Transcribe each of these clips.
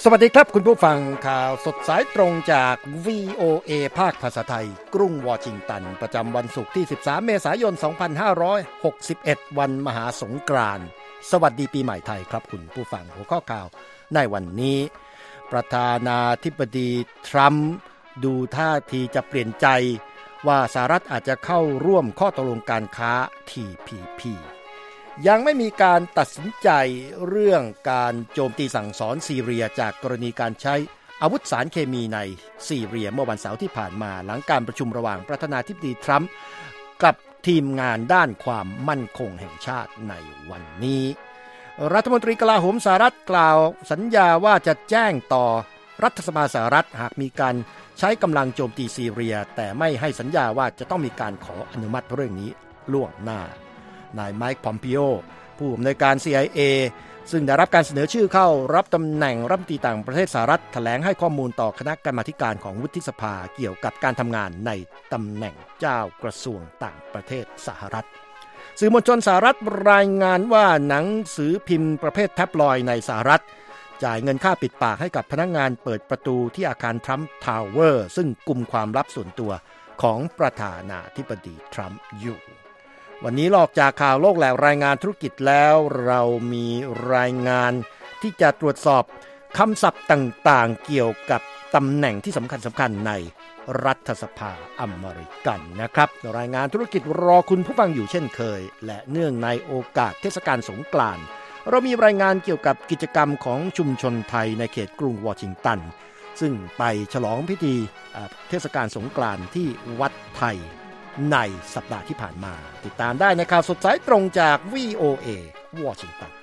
วัสดีครับคุณผู้ฟังข่าวสดสายตรงจาก VOA ภาคภาษาไทยกรุงวอชิงตันประจำวันศุกร์ที่13เมษายน2561วันมหาสงกรานต์สวัสดีปีใหม่ไทยครับคุณผู้ฟังหัวข้อข่าวในวันนี้ประธานาธิบดีทรัมป์ดูท่าทีจะเปลี่ยนใจว่าสหรัฐอาจจะเข้าร่วมข้อตกลงการค้า TPPยังไม่มีการตัดสินใจเรื่องการโจมตีสั่งสอนซีเรียจากกรณีการใช้อาวุธสารเคมีในซีเรียเมื่อวันเสาร์ที่ผ่านมาหลังการประชุมระหว่างประธานาธิบดีทรัมป์กับทีมงานด้านความมั่นคงแห่งชาติในวันนี้รัฐมนตรีกลาโหมสหรัฐกล่าวสัญญาว่าจะแจ้งต่อรัฐสภาสหรัฐหากมีการใช้กำลังโจมตีซีเรียแต่ไม่ให้สัญญาว่าจะต้องมีการขออนุมัติเรื่องนี้ล่วงหน้านายไมค์ พอมปิโอผู้อำนวยการ CIA ซึ่งได้รับการเสนอชื่อเข้ารับตำแหน่งรัฐมนตรีต่างประเทศสหรัฐแถลงให้ข้อมูลต่อคณะกรรมาธิการของวุฒิสภาเกี่ยวกับการทำงานในตำแหน่งเจ้ากระทรวงต่างประเทศสหรัฐสื่อมวลชนสหรัฐรายงานว่าหนังสือพิมพ์ประเภทแท็บลอยด์ในสหรัฐจ่ายเงินค่าปิดปากให้กับพนักงานเปิดประตูที่อาคารทรัมป์ทาวเวอร์ซึ่งกุมความลับส่วนตัวของประธานาธิบดีทรัมป์อยู่วันนี้นอกจากข่าวโลกแหล่งรายงานธุรกิจแล้วเรามีรายงานที่จะตรวจสอบคำศัพท์ต่างๆเกี่ยวกับตำแหน่งที่สำคัญในรัฐสภาอเมริกันนะครับรายงานธุรกิจรอคุณผู้ฟังอยู่เช่นเคยและเนื่องในโอกาสเทศกาลสงกรานต์เรามีรายงานเกี่ยวกับกิจกรรมของชุมชนไทยในเขตกรุงวอชิงตันซึ่งไปฉลองพิธีเทศกาลสงกรานต์ที่วัดไทยในสัปดาห์ที่ผ่านมาติดตามได้ในข่าวสดสายตรงจาก VOA วอชิงตัน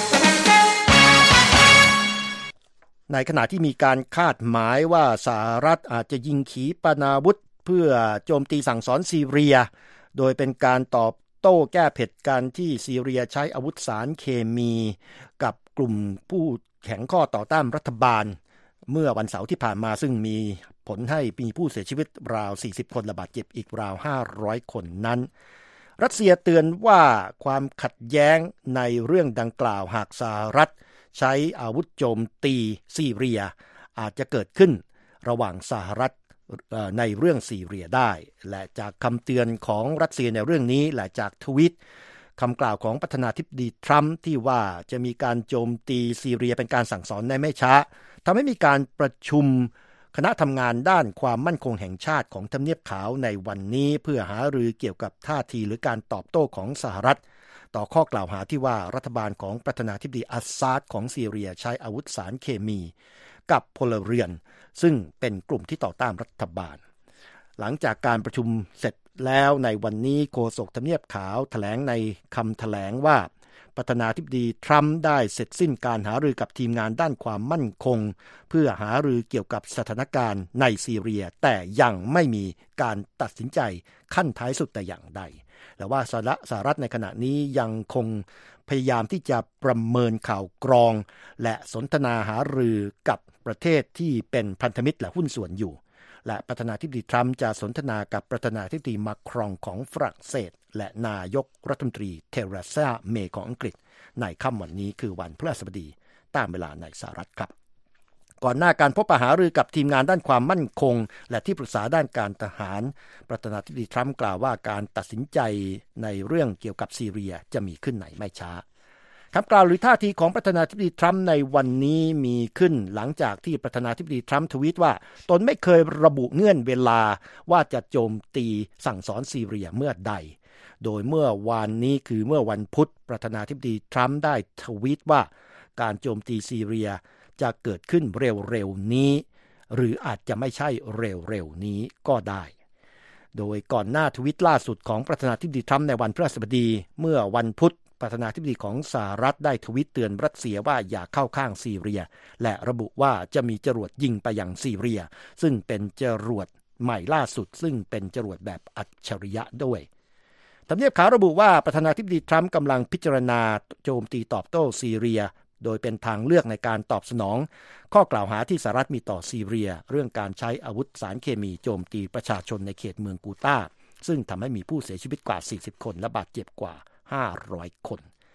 ในขณะที่มีการคาดหมายว่าสหรัฐอาจจะยิงขีปนาวุธเพื่อโจมตีสั่งสอนซีเรียโดยเป็นการตอบโต้แก้เผ็ดกันที่ซีเรียใช้อาวุธสารเคมีกับกลุ่มผู้แข็งข้อต่อต้านรัฐบาลเมื่อวันเสาร์ที่ผ่านมาซึ่งมีผลให้มีผู้เสียชีวิตราว40คนและบาดเจ็บอีกราว500คนนั้นรัสเซียเตือนว่าความขัดแย้งในเรื่องดังกล่าวหากสหรัฐใช้อาวุธโจมตีซีเรียอาจจะเกิดขึ้นระหว่างสหรัฐในเรื่องซีเรียได้และจากคำเตือนของรัสเซียในเรื่องนี้และจากทวีตคำกล่าวของประธานาธิบดีทรัมป์ที่ว่าจะมีการโจมตีซีเรียเป็นการสั่งสอนในไม่ช้าทำให้มีการประชุมคณะทำงานด้านความมั่นคงแห่งชาติของทำเนียบขาวในวันนี้เพื่อหารือเกี่ยวกับท่าทีหรือการตอบโต้ของสหรัฐต่อข้อกล่าวหาที่ว่ารัฐบาลของประธานาธิบดีอัสซาดของซีเรียใช้อาวุธสารเคมีกับพลเรือนซึ่งเป็นกลุ่มที่ต่อต้านรัฐบาลหลังจากการประชุมเสร็จแล้วในวันนี้โฆษกทำเนียบขาวแถลงในคำแถลงว่าประธานาธิบดีทรัมป์ได้เสร็จสิ้นการหารือกับทีมงานด้านความมั่นคงเพื่อหารือเกี่ยวกับสถานการณ์ในซีเรียแต่ยังไม่มีการตัดสินใจขั้นท้ายสุดแต่อย่างใดและว่าสหรัฐในขณะนี้ยังคงพยายามที่จะประเมินข่าวกรองและสนทนาหารือกับประเทศที่เป็นพันธมิตรและหุ้นส่วนอยู่และประธานาธิบดีทรัมป์จะสนทนากับประธานาธิบดีมาครองของฝรั่งเศสและนายกรัฐมนตรีเทเรซาเมย์ของอังกฤษในค่ำวันนี้คือวันพฤหัสบดีตามเวลาในสหรัฐครับก่อนหน้าการพบปะหารือกับทีมงานด้านความมั่นคงและที่ปรึกษาด้านการทหารประธานาธิบดีทรัมป์กล่าวว่าการตัดสินใจในเรื่องเกี่ยวกับซีเรียจะมีขึ้นในไม่ช้าคำกล่าวหรือท่าทีของประธานาธิบดีทรัมป์ในวันนี้มีขึ้นหลังจากที่ประธานาธิบดีทรัมป์ทวีตว่าตนไม่เคยระบุเงื่อนเวลาว่าจะโจมตีสั่งสอนซีเรียเมื่อใดโดยเมื่อวานนี้คือเมื่อวันพุธประธานาธิบดีทรัมป์ได้ทวีตว่าการโจมตีซีเรียจะเกิดขึ้นเร็วๆนี้หรืออาจจะไม่ใช่เร็วๆนี้ก็ได้โดยก่อนหน้าทวีตล่าสุดของประธานาธิบดีทรัมป์ในวันพฤหัสบดีเมื่อวันพุธประธานาธิบดีของสหรัฐได้ทวีตเตือนรัสเซียว่าอย่าเข้าข้างซีเรียและระบุว่าจะมีจรวดยิงไปยังซีเรียซึ่งเป็นจรวดใหม่ล่าสุดซึ่งเป็นจรวดแบบอัจฉริยะด้วยทำเนียบขาวระบุว่าประธานาธิบดีทรัมป์กำลังพิจารณาโจมตีตอบโต้ซีเรียโดยเป็นทางเลือกในการตอบสนองข้อกล่าวหาที่สหรัฐมีต่อซีเรียเรื่องการใช้อาวุธสารเคมีโจมตีประชาชนในเขตเมืองกูตาซึ่งทำให้มีผู้เสียชีวิตกว่า40คนและบาดเจ็บกว่า500คน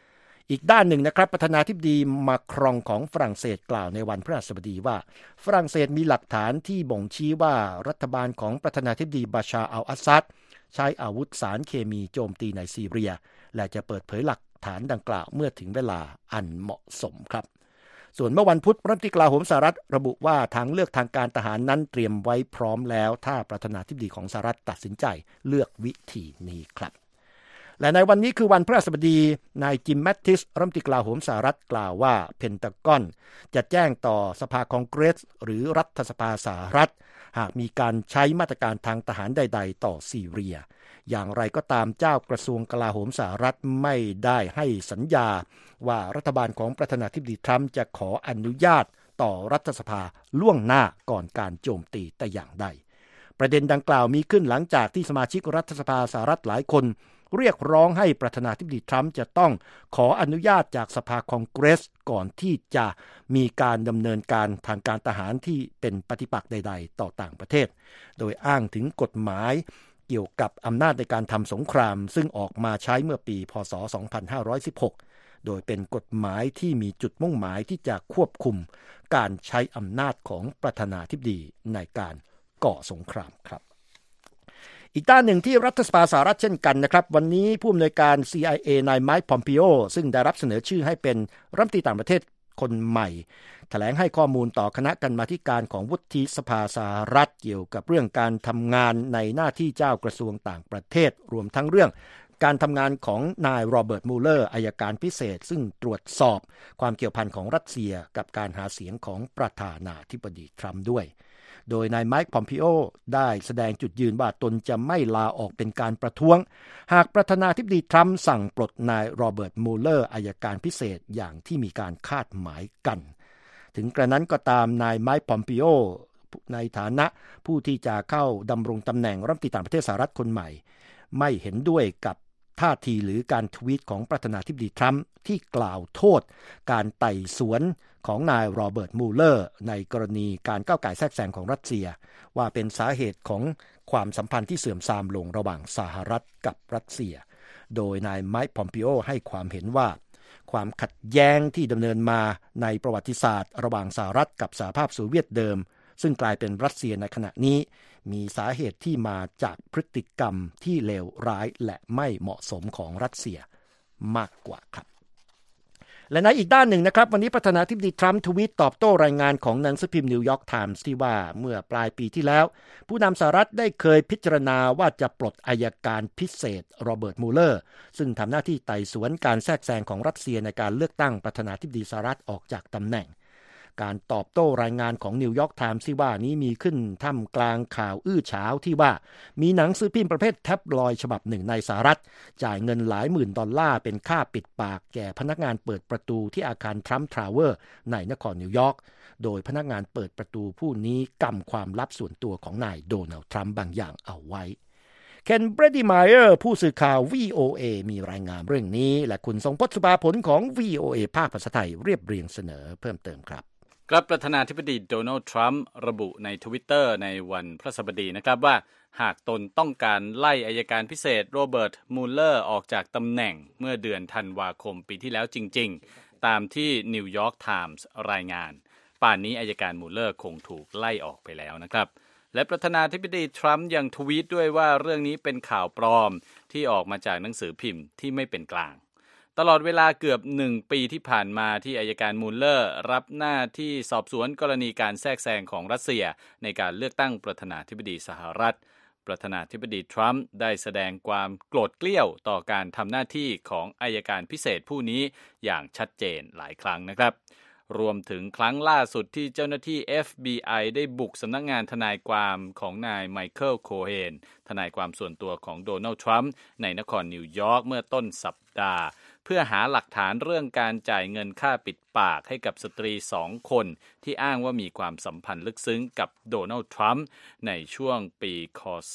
อีกด้านหนึ่งนะครับประธานาธิบดีมาครองของฝรั่งเศสกล่าวในวันพฤหัสบดีว่าฝรั่งเศสมีหลักฐานที่บ่งชี้ว่ารัฐบาลของประธานาธิบดีบาชาร์ อัล อาซัดใช้อาวุธสารเคมีโจมตีในซีเรียและจะเปิดเผยหลักฐานดังกล่าวเมื่อถึงเวลาอันเหมาะสมครับส่วนเมื่อวันพุธรัฐมนตรีกลาโหมสหรัฐระบุว่าทางเลือกทางการทหารนั้นเตรียมไว้พร้อมแล้วถ้าประธานาธิบดีของสหรัฐตัดสินใจเลือกวิธีนี้ครับและในวันนี้คือวันพฤหัสบดีนายจิม แมตติสรัฐมนตรีกลาโหมสหรัฐกล่าวว่าเพนทากอนจะแจ้งต่อสภาคองเกรสหรือรัฐสภาสหรัฐหากมีการใช้มาตรการทางทหารใดๆต่อซีเรียอย่างไรก็ตามเจ้ากระทรวงกลาโหมสหรัฐไม่ได้ให้สัญญาว่ารัฐบาลของประธานาธิบดีทรัมป์จะขออนุญาตต่อรัฐสภาล่วงหน้าก่อนการโจมตีแต่อย่างใดประเด็นดังกล่าวมีขึ้นหลังจากที่สมาชิกรัฐสภาสหรัฐหลายคนเรียกร้องให้ประธานาธิบดีทรัมป์จะต้องขออนุญาตจากสภาคองเกรสก่อนที่จะมีการดำเนินการทางการทหารที่เป็นปฏิปักษ์ใดๆต่อต่างประเทศโดยอ้างถึงกฎหมายเกี่ยวกับอำนาจในการทำสงครามซึ่งออกมาใช้เมื่อปีพ.ศ. 2516โดยเป็นกฎหมายที่มีจุดมุ่งหมายที่จะควบคุมการใช้อำนาจของประธานาธิบดีในการก่อสงครามครับอีกด้านหนึ่งที่รัฐสภาสหรัฐเช่นกันนะครับวันนี้ผู้อำนวยการ CIA นายไมค์ พอมปิโอซึ่งได้รับเสนอชื่อให้เป็นรัฐมนตรีต่างประเทศคนใหม่แถลงให้ข้อมูลต่อคณะกรรมาธิการของวุฒิสภาสหรัฐเกี่ยวกับเรื่องการทำงานในหน้าที่เจ้ากระทรวงต่างประเทศรวมทั้งเรื่องการทำงานของนายโรเบิร์ต มูเลอร์อัยการพิเศษซึ่งตรวจสอบความเกี่ยวพันของรัสเซียกับการหาเสียงของประธานาธิบดีทรัมป์ด้วยโดยนายไมค์ พอมปิโอได้แสดงจุดยืนว่าตนจะไม่ลาออกเป็นการประท้วงหากประธานาธิบดีทรัมป์สั่งปลดนายโรเบิร์ต มูเลอร์อัยการพิเศษอย่างที่มีการคาดหมายกันถึงกระนั้นก็ตามนายไมค์ พอมปิโอในฐานะผู้ที่จะเข้าดำรงตำแหน่งรัฐมนตรีต่างประเทศสหรัฐคนใหม่ไม่เห็นด้วยกับท่าทีหรือการทวีตของประธานาธิบดีทรัมป์ที่กล่าวโทษการไต่สวนของนายโรเบิร์ต มูเลอร์ในกรณีการก้าวก่ายแทรกแซงของรัสเซียว่าเป็นสาเหตุของความสัมพันธ์ที่เสื่อมทรามลงระหว่างสหรัฐกับรัสเซียโดยนายไมค์ พอมปิโอให้ความเห็นว่าความขัดแย้งที่ดำเนินมาในประวัติศาสตร์ระหว่างสหรัฐกับสหภาพโซเวียตเดิมซึ่งกลายเป็นรัสเซียในขณะนี้มีสาเหตุที่มาจากพฤติกรรมที่เลวร้ายและไม่เหมาะสมของรัสเซียมากกว่าครับและในอีกด้านหนึ่งนะครับวันนี้ประธานาธิบดีทรัมป์ทวีตตอบโต้รายงานของหนังสือพิมพ์นิวยอร์กไทมส์ที่ว่าเมื่อปลายปีที่แล้วผู้นำสหรัฐได้เคยพิจารณาว่าจะปลดอัยการพิเศษโรเบิร์ต มูเลอร์ซึ่งทำหน้าที่ไต่สวนการแทรกแซงของรัสเซียในการเลือกตั้งประธานาธิบดีสหรัฐออกจากตำแหน่งการตอบโต้รายงานของนิวยอร์กไทมส์ที่ว่านี้มีขึ้นท่ามกลางข่าวอื้อฉาวที่ว่ามีหนังสือพิมพ์ประเภทแท็บลอยด์ฉบับหนึ่งในสหรัฐจ่ายเงินหลายหมื่นดอลลาร์เป็นค่าปิดปากแก่พนักงานเปิดประตูที่อาคารทรัมป์ทาวเวอร์ในนครนิวยอร์กโดยพนักงานเปิดประตูผู้นี้กำความลับส่วนตัวของนายโดนัลด์ทรัมป์บางอย่างเอาไว้เคนเบรดดี้ไมเออร์ผู้สื่อข่าว VOA มีรายงานเรื่องนี้และคุณทรงพจน์ สุภาผลของ VOA ภาคภาษาไทยเรียบเรียงเสนอเพิ่มเติมครับครับประธานาธิบดีโดนัลด์ทรัมป์ระบุใน Twitter ในวันพฤหัสบดีนะครับว่าหากตนต้องการไล่อัยการพิเศษโรเบิร์ต มูเลอร์ออกจากตำแหน่งเมื่อเดือนธันวาคมปีที่แล้วจริงๆตามที่นิวยอร์กไทมส์รายงานป่านนี้อัยการมูเลอร์คงถูกไล่ออกไปแล้วนะครับและประธานาธิบดีทรัมป์ยังทวีตด้วยว่าเรื่องนี้เป็นข่าวปลอมที่ออกมาจากหนังสือพิมพ์ที่ไม่เป็นกลางตลอดเวลาเกือบ1ปีที่ผ่านมาที่อัยการมูลเลอร์รับหน้าที่สอบสวนกรณีการแทรกแซงของรัสเซียในการเลือกตั้งประธานาธิบดีสหรัฐประธานาธิบดีทรัมป์ได้แสดงความโกรธเกลี้ยวต่อการทำหน้าที่ของอัยการพิเศษผู้นี้อย่างชัดเจนหลายครั้งนะครับรวมถึงครั้งล่าสุดที่เจ้าหน้าที่ FBI ได้บุกสำนักงานทนายความของนายไมเคิล โคเฮนทนายความส่วนตัวของโดนัลด์ทรัมป์ในนครนิวยอร์กเมื่อต้นสัปดาห์เพื่อหาหลักฐานเรื่องการจ่ายเงินค่าปิดปากให้กับสตรี2 คนที่อ้างว่ามีความสัมพันธ์ลึกซึ้งกับโดนัลด์ทรัมป์ในช่วงปีค.ศ.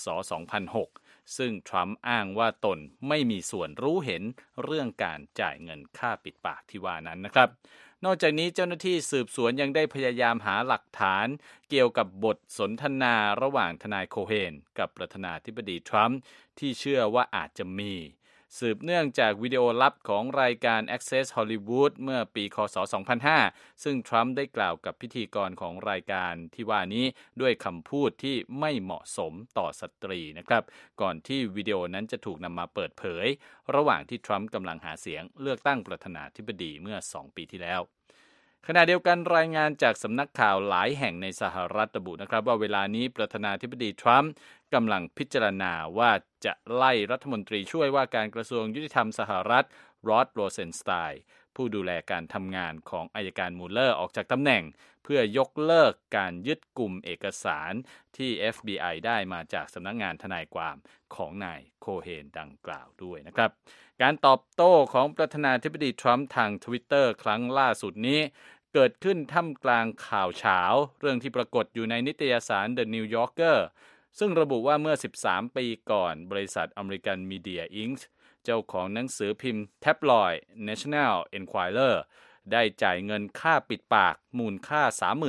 2006ซึ่งทรัมป์อ้างว่าตนไม่มีส่วนรู้เห็นเรื่องการจ่ายเงินค่าปิดปากที่ว่านั้นนะครับนอกจากนี้เจ้าหน้าที่สืบสวนยังได้พยายามหาหลักฐานเกี่ยวกับบทสนทนาระหว่างทนายโคเฮนกับประธานาธิบดีทรัมป์ที่เชื่อว่าอาจจะมีสืบเนื่องจากวิดีโอลับของรายการ Access Hollywood เมื่อปีคศ 2005 ซึ่งทรัมป์ได้กล่าวกับพิธีกรของรายการที่ว่านี้ด้วยคำพูดที่ไม่เหมาะสมต่อสตรีนะครับก่อนที่วิดีโอนั้นจะถูกนำมาเปิดเผยระหว่างที่ทรัมป์กำลังหาเสียงเลือกตั้งประธานาธิบดีเมื่อ 2 ปีที่แล้วขณะเดียวกันรายงานจากสำนักข่าวหลายแห่งในสหรัฐระบุนะครับว่าเวลานี้ประธานาธิบดีทรัมป์กำลังพิจารณาว่าจะไล่รัฐมนตรีช่วยว่าการกระทรวงยุติธรรมสหรัฐรอดโรเซนสไตน์ผู้ดูแลการทำงานของอัยการมูลเลอร์ออกจากตำแหน่งเพื่อยกเลิกการยึดกลุ่มเอกสารที่ FBI ได้มาจากสำนักงานทนายความของนายโคเฮนดังกล่าวด้วยนะครับการตอบโต้ของประธานาธิบดีทรัมป์ทาง Twitter ครั้งล่าสุดนี้เกิดขึ้นท่ามกลางข่าวเฉาเรื่องที่ปรากฏอยู่ในนิตยสาร The New Yorker ซึ่งระบุว่าเมื่อ13ปีก่อนบริษัท American Media Inc. เจ้าของหนังสือพิมพ์แท็บลอยด์ National Enquirer ได้จ่ายเงินค่าปิดปากมูลค่า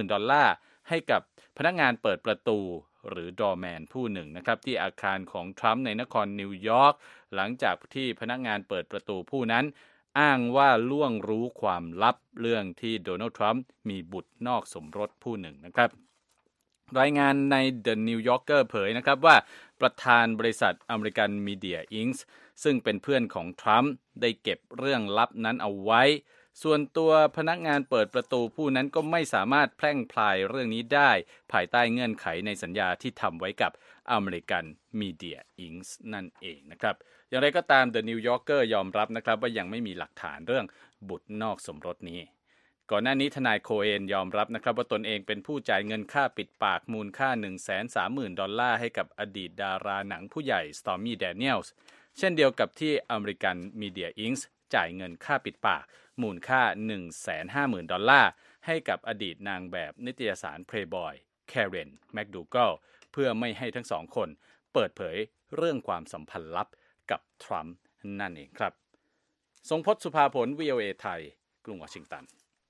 $30,000 ให้กับพนักงานเปิดประตูหรือดอร์แมนผู้หนึ่งนะครับที่อาคารของทรัมป์ในนครนิวยอร์กหลังจากที่พนักงานเปิดประตูผู้นั้นอ้างว่าล่วงรู้ความลับเรื่องที่โดนัลด์ทรัมป์มีบุตรนอกสมรสผู้หนึ่งนะครับรายงานใน The New Yorker เผยนะครับว่าประธานบริษัท American Media Inc. ซึ่งเป็นเพื่อนของทรัมป์ได้เก็บเรื่องลับนั้นเอาไว้ส่วนตัวพนักงานเปิดประตูผู้นั้นก็ไม่สามารถแพร่งพรายเรื่องนี้ได้ภายใต้เงื่อนไขในสัญญาที่ทำไว้กับ American Media Inc. นั่นเองนะครับอย่างไรก็ตาม The New Yorker ยอมรับนะครับว่ายังไม่มีหลักฐานเรื่องบุตรนอกสมรสนี้ก่อนหน้านี้ทนายโคเอนยอมรับนะครับว่าตนเองเป็นผู้จ่ายเงินค่าปิดปากมูลค่า $130,000 ให้กับอดีตดาราหนังผู้ใหญ่ Stormy Daniels เช่นเดียวกับที่ American Media Inc. จ่ายเงินค่าปิดปากมูลค่า $150,000 ให้กับอดีตนางแบบนิตยสาร Playboy Karen McDougal เพื่อไม่ให้ทั้งสองคนเปิดเผยเรื่องความสัมพันธ์ลับกับทรัมป์นั่นเองครับทรงพจน์สุภาผล VOA ไทยกรุงวอชิงตัน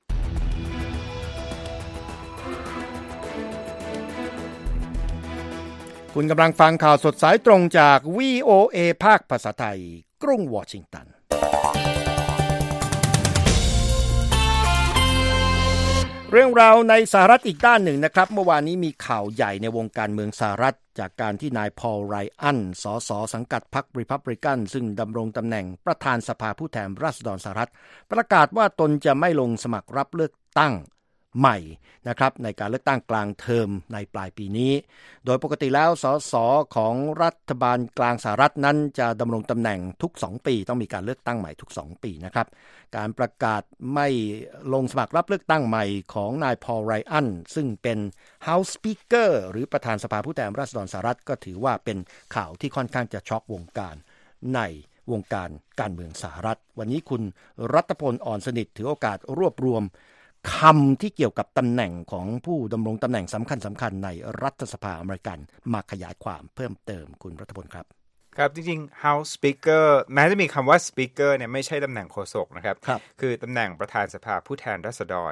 คุณกำลังฟังข่าวสดสายตรงจาก VOA ภาคภาษาไทยกรุงวอชิงตันเรื่องราวในสหรัฐอีกด้านหนึ่งนะครับเมื่อวานนี้มีข่าวใหญ่ในวงการเมืองสหรัฐจากการที่นายพอล ไรอันสสสังกัดพรรครีพับลิกันซึ่งดำรงตำแหน่งประธานสภาผู้แทนราษฎรสหรัฐประกาศว่าตนจะไม่ลงสมัครรับเลือกตั้งใหม่นะครับในการเลือกตั้งกลางเทอมในปลายปีนี้โดยปกติแล้วสสของรัฐบาลกลางสหรัฐนั้นจะดำรงตำแหน่งทุก2ปีต้องมีการเลือกตั้งใหม่ทุก2ปีนะครับการประกาศไม่ลงสมัครรับเลือกตั้งใหม่ของนายพอล ไรอันซึ่งเป็น House Speaker หรือประธานสภาผู้แทนราษฎรสหรัฐก็ถือว่าเป็นข่าวที่ค่อนข้างจะช็อกวงการในวงการการเมืองสหรัฐวันนี้คุณรัตพลอ่อนสนิทถือโอกาสรวบรวมคำที่เกี่ยวกับตำแหน่งของผู้ดำรงตำแหน่งสำคัญในรัฐสภาอเมริกันมาขยายความเพิ่มเติมคุณรัตพลครับครับจริงๆ House Speaker แม้จะมีคำว่า Speaker เนี่ยไม่ใช่ตำแหน่งโฆษกนะครับคือตำแหน่งประธานสภาผู้แทนราษฎร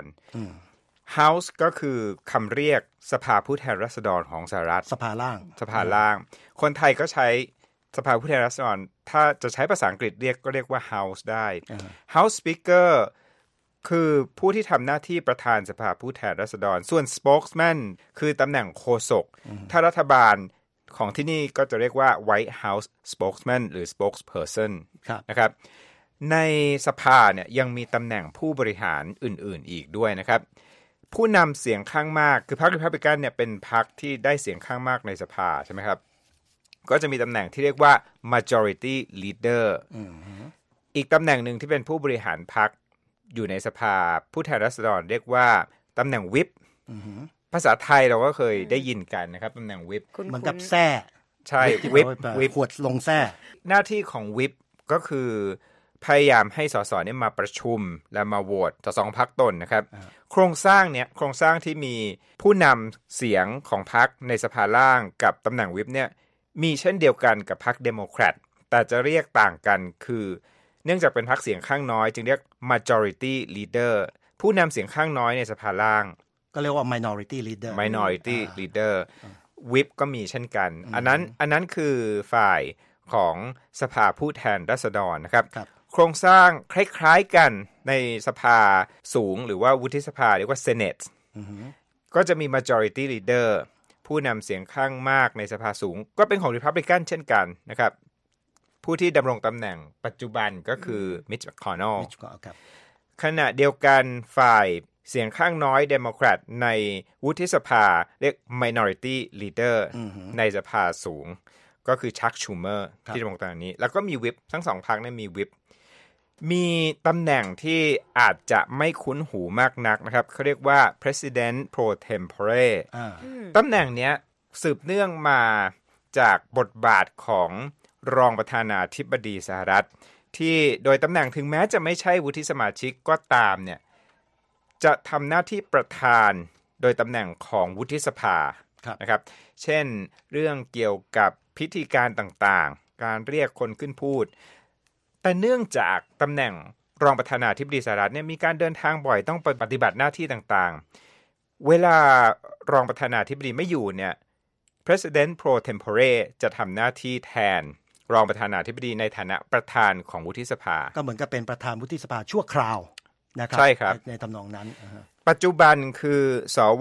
House ก็คือคำเรียกสภาผู้แทนราษฎรของสหรัฐสภาล่างคนไทยก็ใช้สภาผู้แทนราษฎรถ้าจะใช้ภาษาอังกฤษเรียกก็เรียกว่า House ได้ House Speakerคือผู้ที่ทำหน้าที่ประธานสภาผู้แทนราษฎรส่วน spokesman คือตำแหน่งโฆษกถ้ารัฐบาลของที่นี่ก็จะเรียกว่า White House spokesman หรือ spokesperson นะครับในสภาเนี่ยยังมีตำแหน่งผู้บริหารอื่นๆอีกด้วยนะครับผู้นำเสียงข้างมากคือพรรค Republican เนี่ยเป็นพรรคที่ได้เสียงข้างมากในสภาใช่ไหมครับก็จะมีตำแหน่งที่เรียกว่า majority leader อีกตำแหน่งหนึ่งที่เป็นผู้บริหารพรรคอยู่ในสภาผู้แทนราษฎรเรียกว่าตำแหน่งวิปภาษาไทยเราก็เคยได้ยินกันนะครับตำแหน่งวิปเหมือนกับแซ่ใช่วิปขวดลงแซ่หน้าที่ของวิปก็คือพยายามให้สสเนี่ยมาประชุมและมาโหวตต่อ2พรรคตนนะครับโครงสร้างที่มีผู้นำเสียงของพรรคในสภาล่างกับตำแหน่งวิปเนี่ยมีเช่นเดียวกันกับพรรคเดโมแครตแต่จะเรียกต่างกันคือเนื่องจากเป็นพรรคเสียงข้างน้อยจึงเรียก majority leader ผู้นำเสียงข้างน้อยในสภาล่างก็เรียกว่า minority leader whip ก็มีเช่นกันอันนั้นคือฝ่ายของสภาผู้แทนราษฎรนะครับโครงสร้างคล้ายๆกันในสภาสูงหรือว่าวุฒิสภาเรียกว่า Senate ก็จะมี Majority Leader ผู้นำเสียงข้างมากในสภาสูงก็เป็นของ Republican เช่นกันนะครับผู้ที่ดำรงตำแหน่งปัจจุบันก็คือ Mitch McConnell ขณะเดียวกันฝ่ายเสียงข้างน้อยเดโมแครตในวุฒิสภาเรียก Minority Leader ในสภาสูงก็คือ Chuck Schumer ที่ดำรงตำแหน่งนี้แล้วก็มีวิปทั้งสองพรรคนั้นมีวิปมีตำแหน่งที่อาจจะไม่คุ้นหูมากนักนะครับเขาเรียกว่า President Pro Tempore ตำแหน่งนี้สืบเนื่องมาจากบทบาทของรองประธานาธิบดีสหรัฐที่โดยตำแหน่งถึงแม้จะไม่ใช่วุฒิสมาชิกก็ตามเนี่ยจะทำหน้าที่ประธานโดยตำแหน่งของวุฒิสภานะครับเช่นเรื่องเกี่ยวกับพิธีการต่างๆการเรียกคนขึ้นพูดแต่เนื่องจากตำแหน่งรองประธานาธิบดีสหรัฐเนี่ยมีการเดินทางบ่อยต้องปฏิบัติหน้าที่ต่างๆเวลารองประธานาธิบดีไม่อยู่เนี่ย President Pro Tempore จะทำหน้าที่แทนรองประธานาธิบดีในฐานะประธานของวุฒิสภาก็เหมือนกับเป็นประธานวุฒิสภาชั่วคราวนะครับใช่ครับในทำนองนั้นปัจจุบันคือสว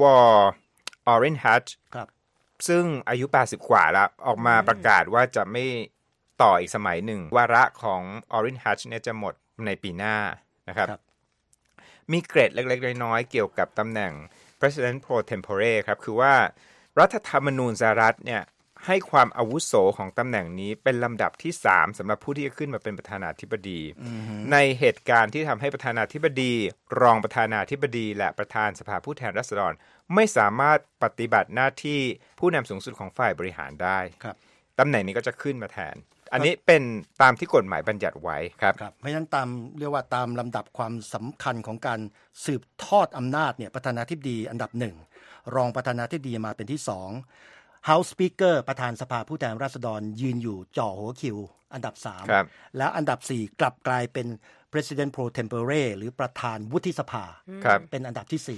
Orrin Hatch ซึ่งอายุ80กว่าแล้วออกมาประกาศว่าจะไม่ต่ออีกสมัยหนึ่งวาระของ Orrin Hatch เนี่ยจะหมดในปีหน้านะครับมีเกรดเล็กๆน้อยๆเกี่ยวกับตำแหน่ง President Pro Tempore ครับคือว่ารัฐธรรมนูญสหรัฐเนี่ยให้ความอาวุโสของตำแหน่งนี้เป็นลำดับที่3สำหรับผู้ที่จะขึ้นมาเป็นประธานาธิบดีในเหตุการณ์ที่ทำให้ประธานาธิบดีรองประธานาธิบดีและประธานสภาผู้แทนราษฎรไม่สามารถปฏิบัติหน้าที่ผู้นำสูงสุดของฝ่ายบริหารได้ตำแหน่งนี้ก็จะขึ้นมาแทนอันนี้เป็นตามที่กฎหมายบัญญัติไว้ครับเพราะฉะนั้นตามเรียกว่าตามลำดับความสำคัญของการสืบทอดอำนาจเนี่ยประธานาธิบดีอันดับ1รองประธานาธิบดีมาเป็นที่2House Speaker ประธานสภาผู้แทนราษฎรยืนอยู่จ่อหัวคิวอันดับ3แล้วอันดับ4กลับกลายเป็น President Pro Tempore หรือประธานวุฒิสภาเป็นอันดับที่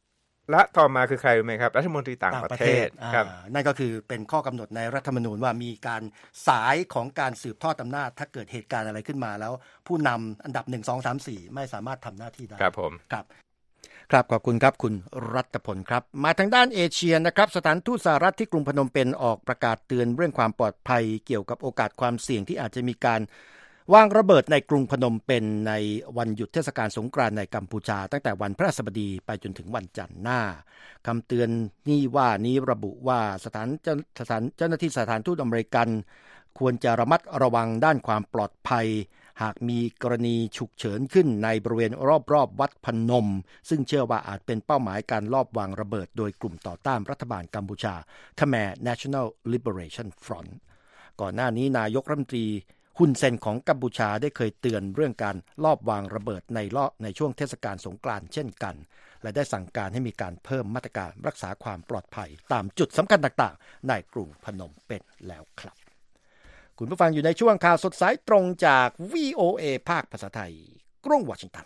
4และต่อมาคือใครรู้ไหมครับรัฐมนตรีต่างประเทศครับนั่นก็คือเป็นข้อกำหนดในรัฐธรรมนูญว่ามีการสายของการสืบทอดอำนาจถ้าเกิดเหตุการณ์อะไรขึ้นมาแล้วผู้นำอันดับ1 2 3 4ไม่สามารถทำหน้าที่ได้ครับผมครับขอบคุณครับคุณรัตพลครับมาทางด้านเอเชียนะครับสถานทูตสหรัฐที่กรุงพนมเปญออกประกาศเตือนเรื่องความปลอดภัยเกี่ยวกับโอกาสความเสี่ยงที่อาจจะมีการวางระเบิดในกรุงพนมเปญในวันหยุดเทศกาลสงกรานต์ในกัมพูชาตั้งแต่วันพฤหัสบดีไปจนถึงวันจันทร์หน้าคำเตือนนี้ระบุว่าเจ้าหน้าที่สถานทูตอเมริกันควรจะระมัดระวังด้านความปลอดภัยหากมีกรณีฉุกเฉินขึ้นในบริเวณรอบวัดพนมซึ่งเชื่อว่าอาจเป็นเป้าหมายการลอบวางระเบิดโดยกลุ่มต่อต้านรัฐบาลกัมพูชา Khmer National Liberation Front ก่อนหน้านี้นายกรัฐมนตรีฮุนเซนของกัมพูชาได้เคยเตือนเรื่องการลอบวางระเบิดในช่วงเทศกาลสงกรานต์เช่นกันและได้สั่งการให้มีการเพิ่มมาตรการรักษาความปลอดภัยตามจุดสำคัญต่างๆในกรุงพนมเปญแล้วครับคุณผู้ฟังอยู่ในช่วงข่าวสดสายตรงจาก VOA ภาคภาษาไทยกรุงวอชิงตัน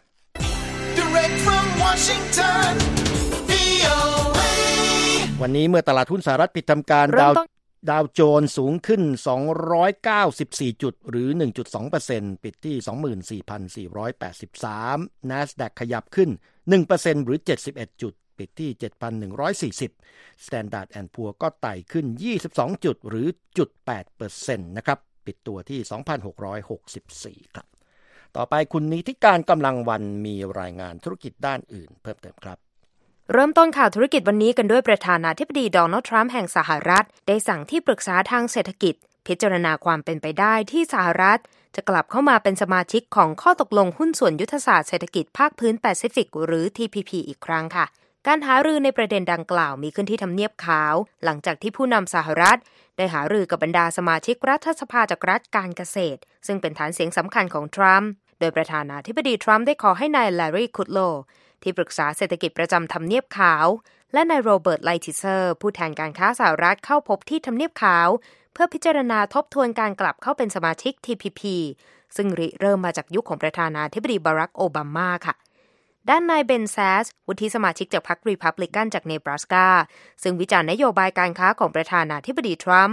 Direct from Washington VOA วันนี้เมื่อตลาดหุ้นสหรัฐปิดทำการดาวโจนส์สูงขึ้น294จุดหรือ 1.2% ปิดที่ 24,483 NASDAQ ขยับขึ้น 1% หรือ71จุดปิดที่ 7,140 Standard & Poor's ก็ไต่ขึ้น22จุดหรือ 0.8% นะครับปิดตัวที่ 2,664 ครับต่อไปคุณนิติการกำลังวันมีรายงานธุรกิจด้านอื่นเพิ่มเติมครับเริ่มต้นข่าวธุรกิจวันนี้กันด้วยประธานาธิบดีโดนัลด์ทรัมป์แห่งสหรัฐได้สั่งที่ปรึกษาทางเศรษฐกิจพิจารณาความเป็นไปได้ที่สหรัฐจะกลับเข้ามาเป็นสมาชิกของข้อตกลงหุ้นส่วนยุทธศาสตร์เศรษฐกิจภาคพื้นแปซิฟิกหรือ TPP อีกครั้งค่ะการหารือในประเด็นดังกล่าวมีขึ้นที่ทำเนียบขาวหลังจากที่ผู้นำสหรัฐได้หารือกับบรรดาสมาชิกรัฐสภาจากรัฐการเกษตรซึ่งเป็นฐานเสียงสำคัญของทรัมป์โดยประธานาธิบดีทรัมป์ได้ขอให้นายแลร์รี่คุดโลที่ปรึกษาเศรษฐกิจประจำทำเนียบขาวและนายโรเบิร์ตไลทิเซอร์ผู้แทนการค้าสหรัฐเข้าพบที่ทำเนียบขาวเพื่อพิจารณาทบทวนการกลับเข้าเป็นสมาชิก TPP ซึ่งเริ่มมาจากยุคของประธานาธิบดีบารักโอบามาค่ะด้านนายเบนแซสวุฒิสมาชิกจากพรรครีพับลิกันจากเนบราสกาซึ่งวิจารณ์นโยบายการค้าของประธานาธิบดีทรัมป์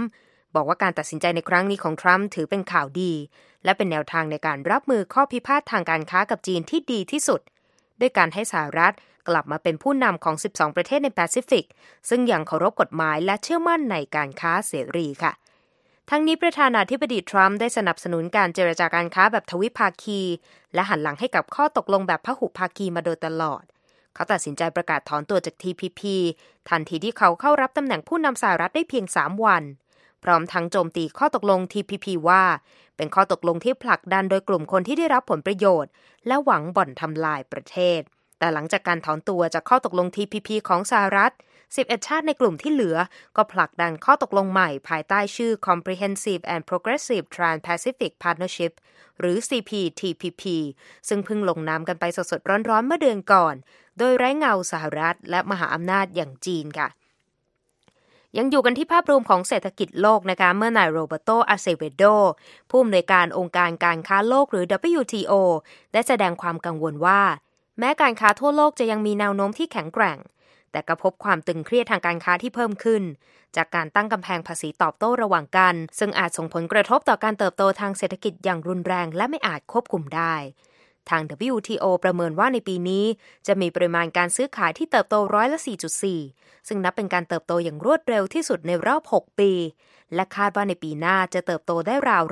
บอกว่าการตัดสินใจในครั้งนี้ของทรัมป์ถือเป็นข่าวดีและเป็นแนวทางในการรับมือข้อพิพาททางการค้ากับจีนที่ดีที่สุดด้วยการให้สหรัฐกลับมาเป็นผู้นำของ12ประเทศในแปซิฟิกซึ่งยังเคารพกฎหมายและเชื่อมั่นในการค้าเสรีค่ะทั้งนี้ประธานาธิบดีทรัมป์ได้สนับสนุนการเจรจาการค้าแบบทวิภาคีและหันหลังให้กับข้อตกลงแบบพหุภาคีมาโดยตลอดเขาตัดสินใจประกาศถอนตัวจาก TPP ทันทีที่เขาเข้ารับตำแหน่งผู้นำสหรัฐได้เพียง3วันพร้อมทั้งโจมตีข้อตกลง TPP ว่าเป็นข้อตกลงที่ผลักดันโดยกลุ่มคนที่ได้รับผลประโยชน์และหวังบ่อนทำลายประเทศแต่หลังจากการถอนตัวจากข้อตกลง TPP ของสหรัฐ11ชาติในกลุ่มที่เหลือก็ผลักดันข้อตกลงใหม่ภายใต้ชื่อ Comprehensive and Progressive Trans-Pacific Partnership หรือ CPTPP ซึ่งเพิ่งลงนามกันไปสดๆร้อนๆเมื่อเดือนก่อนโดยไร้เงาสหรัฐและมหาอำนาจอย่างจีนค่ะยังอยู่กันที่ภาพรวมของเศรษฐกิจโลกนะคะเมื่อนายโรเบโต อาเซเวโดผู้อำนวยการองค์การการค้าโลกหรือ WTO ได้แสดงความกังวลว่าแม้การค้าทั่วโลกจะยังมีแนวโน้มที่แข็งแกร่งแต่ก็พบความตึงเครียดทางการค้าที่เพิ่มขึ้นจากการตั้งกำแพงภาษีตอบโต้ระหว่างกันซึ่งอาจส่งผลกระทบต่อการเติบโตทางเศรษฐกิจอย่างรุนแรงและไม่อาจควบคุมได้ทาง WTO ประเมินว่าในปีนี้จะมีปริมาณการซื้อขายที่เติบโต4.4% ซึ่งนับเป็นการเติบโตอย่างรวดเร็วที่สุดในรอบ6ปีและคาดว่าในปีหน้าจะเติบโตได้ราว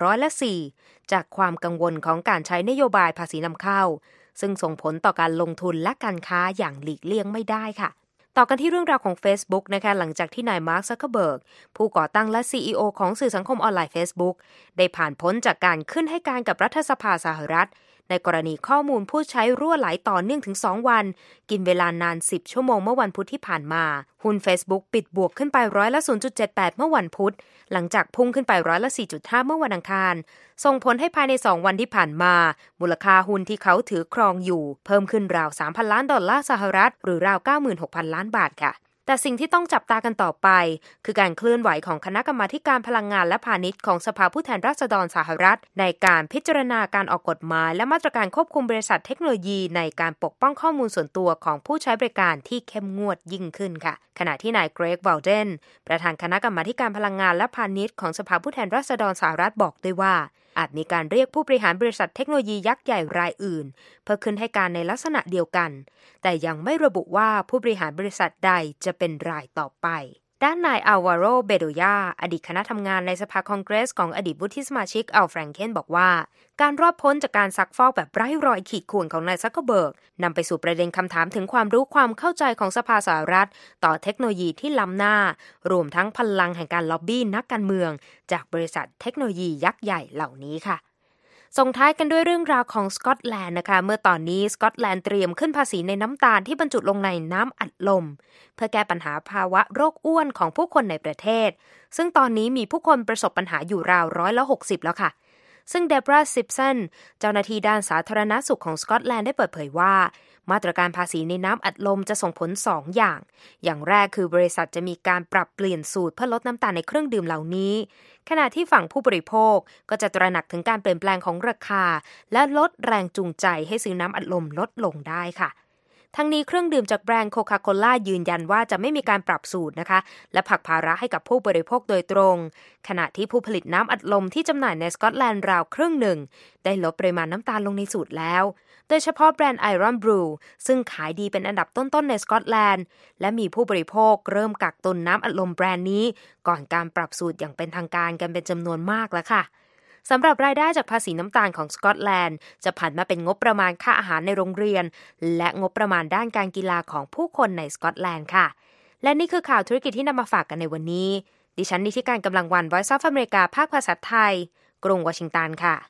4%จากความกังวลของการใช้นโยบายภาษีนำเข้าซึ่งส่งผลต่อการลงทุนและการค้าอย่างหลีกเลี่ยงไม่ได้ค่ะต่อกันที่เรื่องราวของ Facebook นะคะหลังจากที่นายมาร์ค ซักเคอร์เบิร์กผู้ก่อตั้งและ CEO ของสื่อสังคมออนไลน์ Facebook ได้ผ่านพ้นจากการขึ้นให้การกับรัฐสภาสหรัฐในกรณีข้อมูลผู้ใช้รั่วไหลต่อเนื่องถึง2วันกินเวลานาน10ชั่วโมงเมื่อวันพุธที่ผ่านมาหุ้น Facebook ปิดบวกขึ้นไป0.78%เมื่อวันพุธหลังจากพุ่งขึ้นไป4.5% เมื่อวันอังคารส่งผลให้ภายใน2วันที่ผ่านมามูลค่าหุ้นที่เขาถือครองอยู่เพิ่มขึ้นราว $3,000 ล้านสหรัฐหรือราว 96,000 ล้านบาทค่ะแต่สิ่งที่ต้องจับตากันต่อไปคือการเคลื่อนไหวของคณะกรรมาธิการพลังงานและพาณิชย์ของสภาผู้แทนราษฎรสหรัฐในการพิจารณาการออกกฎหมายและมาตรการควบคุมบริษัทเทคโนโลยีในการปกป้องข้อมูลส่วนตัวของผู้ใช้บริการที่เข้มงวดยิ่งขึ้นค่ะขณะที่นายเกรก วาลเดนประธานคณะกรรมาธิการพลังงานและพาณิชย์ของสภาผู้แทนราษฎรสหรัฐบอกด้วยว่าอาจมีการเรียกผู้บริหารบริษัทเทคโนโลยียักษ์ใหญ่รายอื่นเพื่อขึ้นให้การในลักษณะเดียวกันแต่ยังไม่ระบุว่าผู้บริหารบริษัทใดจะเป็นรายต่อไปด้านนายอัลวาโร เบโดยาอดีตคณะทำงานในสภาคองเกรสของอดีตวุฒิสมาชิกอัลแฟรงเคนบอกว่าการรอดพ้นจากการซักฟอกแบบไร้รอยขีดข่วนของนายซักเคอร์เบิร์กนำไปสู่ประเด็นคำถามถึงความรู้ความเข้าใจของสภาสหรัฐต่อเทคโนโลยีที่ล้ำหน้ารวมทั้งพลังแห่งการล็อบบี้นักการเมืองจากบริษัทเทคโนโลยียักษ์ใหญ่เหล่านี้ค่ะส่งท้ายกันด้วยเรื่องราวของสกอตแลนด์นะคะเมื่อตอนนี้สกอตแลนด์เตรียมขึ้นภาษีในน้ำตาลที่บรรจุลงในน้ำอัดลมเพื่อแก้ปัญหาภาวะโรคอ้วนของผู้คนในประเทศซึ่งตอนนี้มีผู้คนประสบปัญหาอยู่ราว60%แล้วค่ะซึ่งเดบรา ซิปสันเจ้าหน้าที่ด้านสาธารณสุขของสกอตแลนด์ได้เปิดเผยว่ามาตรการภาษีในน้ำอัดลมจะส่งผล2อย่างแรกคือบริษัทจะมีการปรับเปลี่ยนสูตรเพื่อลดน้ำตาลในเครื่องดื่มเหล่านี้ขณะที่ฝั่งผู้บริโภคก็จะตระหนักถึงการเปลี่ยนแปลงของราคาและลดแรงจูงใจให้ซื้อน้ำอัดลมลดลงได้ค่ะทั้งนี้เครื่องดื่มจากแบรนด์โคคาโคล่ายืนยันว่าจะไม่มีการปรับสูตรนะคะและผลักภาระให้กับผู้บริโภคโดยตรงขณะที่ผู้ผลิตน้ำอัดลมที่จำหน่ายในสกอตแลนด์ราวครึ่งหนึ่งได้ลดปริมาณน้ำตาลลงในสูตรแล้วโดยเฉพาะแบรนด์ Iron Brew ซึ่งขายดีเป็นอันดับต้นๆในสกอตแลนด์และมีผู้บริโภคเริ่มกักตุนน้ำอัดลมแบรนด์นี้ก่อนการปรับสูตรอย่างเป็นทางการกันเป็นจำนวนมากแล้วค่ะสำหรับรายได้จากภาษีน้ำตาลของสกอตแลนด์จะผันมาเป็นงบประมาณค่าอาหารในโรงเรียนและงบประมาณด้านการกีฬาของผู้คนในสกอตแลนด์ค่ะและนี่คือข่าวธุรกิจที่นำมาฝากกันในวันนี้ดิฉันนิติการกำลังวัน Voice of America ภาคภาษาไทยกรุงวอชิงตันค่ะ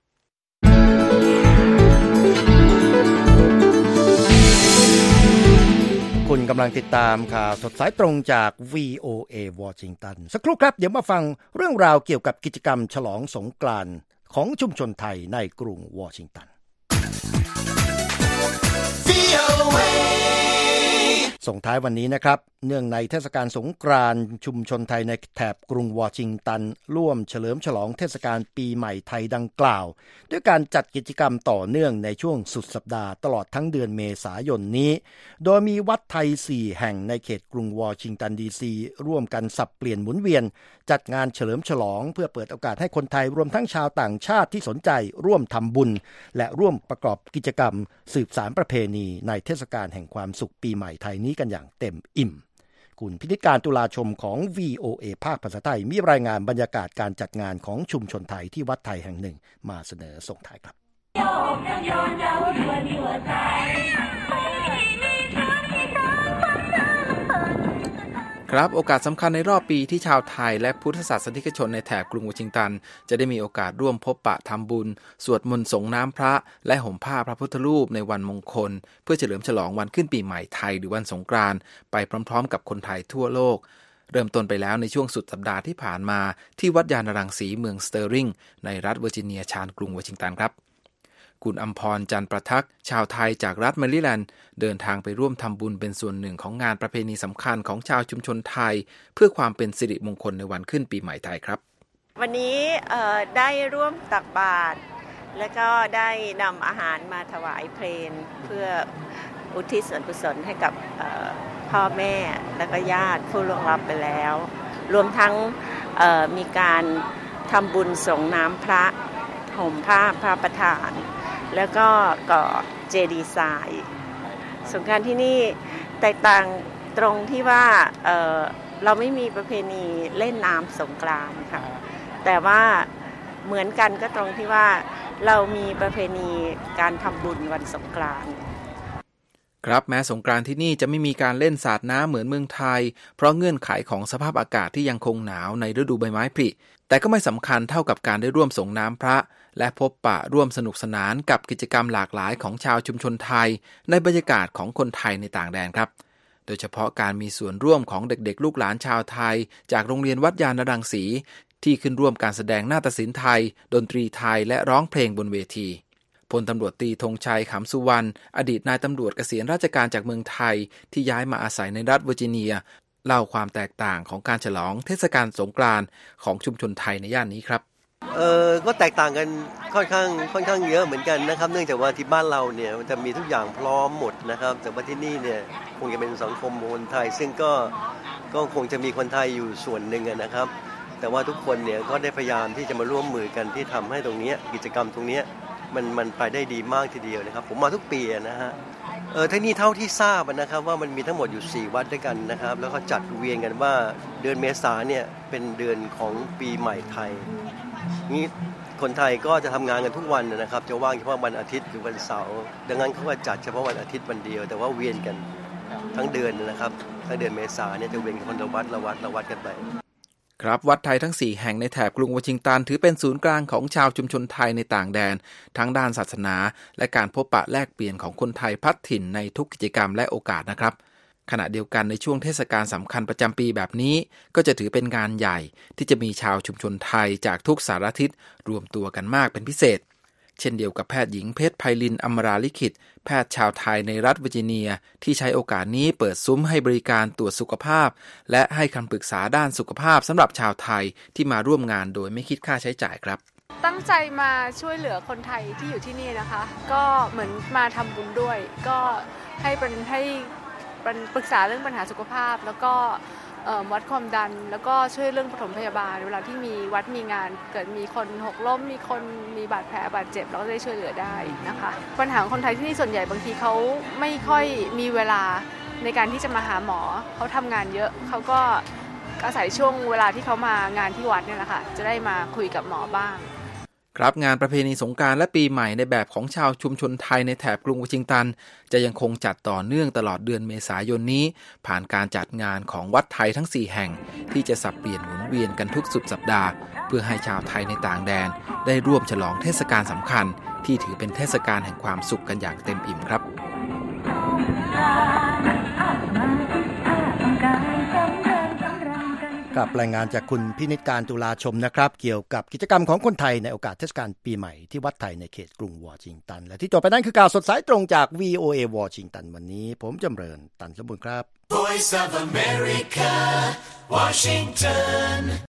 คุณกำลังติดตามข่าวสดสายตรงจาก VOA วอชิงตันสักครู่ครับเดี๋ยวมาฟังเรื่องราวเกี่ยวกับกิจกรรมฉลองสงกรานต์ของชุมชนไทยในกรุงวอชิงตันส่งท้ายวันนี้นะครับเนื่องในเทศกาลสงกรานต์ชุมชนไทยในแถบกรุงวอชิงตันร่วมเฉลิมฉลองเทศกาลปีใหม่ไทยดังกล่าวด้วยการจัดกิจกรรมต่อเนื่องในช่วงสุดสัปดาห์ตลอดทั้งเดือนเมษายนนี้โดยมีวัดไทย4แห่งในเขตกรุงวอชิงตันดีซีร่วมกันสับเปลี่ยนหมุนเวียนจัดงานเฉลิมฉลองเพื่อเปิดโอกาสให้คนไทยรวมทั้งชาวต่างชาติที่สนใจร่วมทำบุญและร่วมประกอบกิจกรรมสืบสานประเพณีในเทศกาลแห่งความสุขปีใหม่ไทยนี้กันอย่างเต็มอิ่มคุณพินิจการตุลาชมของ VOA ภาคภาษาไทยมีรายงานบรรยากาศการจัดงานของชุมชนไทยที่วัดไทยแห่งหนึ่งมาเสนอส่งท้ายครับครับโอกาสสำคัญในรอบปีที่ชาวไทยและพุทธศาสนิกชนในแถบกรุงวอชิงตันจะได้มีโอกาสร่วมพบปะทำบุญสวดมนต์สงน้ำพระและห่มผ้าพระพุทธรูปในวันมงคลเพื่อเฉลิมฉลองวันขึ้นปีใหม่ไทยหรือวันสงกรานต์ไปพร้อมๆกับคนไทยทั่วโลกเริ่มต้นไปแล้วในช่วงสุดสัปดาห์ที่ผ่านมาที่วัดยานรังสีเมืองสเตอร์ริงในรัฐเวอร์จิเนียชานกรุงวอชิงตันครับคุณอำพรจันทร์ประทักษ์ชาวไทยจากรัฐแมริแลนด์เดินทางไปร่วมทำบุญเป็นส่วนหนึ่งของงานประเพณีสำคัญของชาวชุมชนไทยเพื่อความเป็นสิริมงคลในวันขึ้นปีใหม่ไทยครับวันนี้ได้ร่วมตักบาตรและก็ได้นำอาหารมาถวายเพลงเพื่ออุทิศส่วนกุศลให้กับพ่อแม่และก็ญาติผู้ล่วงลับไปแล้วรวมทั้งมีการทำบุญสงน้ำพระห่มผ้าพระประธานแล้วก็ก่อเจดีย์ทรายสงกรานต์ที่นี่แตกต่างตรงที่ว่าเราไม่มีประเพณีเล่นน้ำสงกรานต์ค่ะแต่ว่าเหมือนกันก็ตรงที่ว่าเรามีประเพณีการทำบุญวันสงกรานต์ครับแม้สงกรานต์ที่นี่จะไม่มีการเล่นสาดน้ำเหมือนเมืองไทยเพราะเงื่อนไขของสภาพอากาศที่ยังคงหนาวในฤดูใบไม้ผลิแต่ก็ไม่สำคัญเท่ากับการได้ร่วมส่งน้ำพระและพบปะร่วมสนุกสนานกับกิจกรรมหลากหลายของชาวชุมชนไทยในบรรยากาศของคนไทยในต่างแดนครับโดยเฉพาะการมีส่วนร่วมของเด็กๆลูกหลานชาวไทยจากโรงเรียนวัดยานรังสีที่ขึ้นร่วมการแสดงนาฏศิลป์ไทยดนตรีไทยและร้องเพลงบนเวทีพลตำรวจตรีธงชัยขำสุวรรณอดีตนายตำรวจเกษียณราชการจากเมืองไทยที่ย้ายมาอาศัยในรัฐเวอร์จิเนียเล่าความแตกต่างของการฉลองเทศกาลสงกรานต์ของชุมชนไทยในย่านนี้ครับก็แตกต่างกันค่อนข้างเยอะเหมือนกันนะครับเนื่องจากว่าที่บ้านเราเนี่ยมันจะมีทุกอย่างพร้อมหมดนะครับแต่ว่าที่นี่เนี่ยคงจะเป็นสังคมคนไทยซึ่งก็คงจะมีคนไทยอยู่ส่วนหนึ่งนะครับแต่ว่าทุกคนเนี่ยก็ได้พยายามที่จะมาร่วมมือกันที่ทำให้ตรงนี้กิจกรรมตรงนี้มันไปได้ดีมากทีเดียวนะครับผมมาทุกปีนะฮะที่นี่เท่าที่ทราบนะครับว่ามันมีทั้งหมดอยู่4วัดด้วยกันนะครับแล้วก็จัดเวียนกันว่าเดือนเมษายนเนี่ยเป็นเดือนของปีใหม่ไทยนี่คนไทยก็จะทำงานกันทุกวันนะครับจะว่างเฉพาะวันอาทิตย์หรือวันเสาร์ดังนั้นเขาก็จัดเฉพาะวันอาทิตย์วันเดียวแต่ว่าเวียนกันทั้งเดือนนะครับทั้งเดือนเมษายนเนี่ยจะเวียนกันคนละวัดกันไปครับวัดไทยทั้ง4แห่งในแถบกรุงวอชิงตันถือเป็นศูนย์กลางของชาวชุมชนไทยในต่างแดนทั้งด้านศาสนาและการพบปะแลกเปลี่ยนของคนไทยพลัดถิ่นในทุกกิจกรรมและโอกาสนะครับขณะเดียวกันในช่วงเทศกาลสำคัญประจำปีแบบนี้ก็จะถือเป็นงานใหญ่ที่จะมีชาวชุมชนไทยจากทุกสารทิศรวมตัวกันมากเป็นพิเศษเช่นเดียวกับแพทย์หญิงเพชรไพลินอมราลิขิตแพทย์ชาวไทยในรัฐเวอร์จิเนียที่ใช้โอกาสนี้เปิดซุ้มให้บริการตรวจสุขภาพและให้คำปรึกษาด้านสุขภาพสำหรับชาวไทยที่มาร่วมงานโดยไม่คิดค่าใช้จ่ายครับตั้งใจมาช่วยเหลือคนไทยที่อยู่ที่นี่นะคะก็เหมือนมาทำบุญด้วยก็ให้ปรึกษาเรื่องปัญหาสุขภาพแล้วก็วัดความดันแล้วก็ช่วยเรื่องปฐมพยาบาลเวลาที่มีวัดมีงานเกิดมีคนหกล้มมีคนมีบาดแผลบาดเจ็บเราก็ได้ช่วยเหลือได้นะคะปัญหาของคนไทยที่นี่ส่วนใหญ่บางทีเขาไม่ค่อยมีเวลาในการที่จะมาหาหมอเขาทำงานเยอะเขาก็อาศัยช่วงเวลาที่เขามางานที่วัดเนี่ยแหละค่ะจะได้มาคุยกับหมอบ้างครับงานประเพณีสงกรานต์และปีใหม่ในแบบของชาวชุมชนไทยในแถบกรุงวอชิงตันจะยังคงจัดต่อเนื่องตลอดเดือนเมษายนนี้ผ่านการจัดงานของวัดไทยทั้ง4แห่งที่จะสับเปลี่ยนหมุนเวียนกันทุกสุดสัปดาห์เพื่อให้ชาวไทยในต่างแดนได้ร่วมฉลองเทศกาลสำคัญที่ถือเป็นเทศกาลแห่งความสุขกันอย่างเต็มอิ่มครับกับรายงานจากคุณพินิจการตุลาชมนะครับเกี่ยวกับกิจกรรมของคนไทยในโอกาสเทศกาลปีใหม่ที่วัดไทยในเขตกรุงวอชิงตันและที่จบไปนั้นคือข่าวสดสายตรงจาก VOA วอชิงตันวันนี้ผมจำเริญตันสมบูรณ์ครับ Voice of America Washington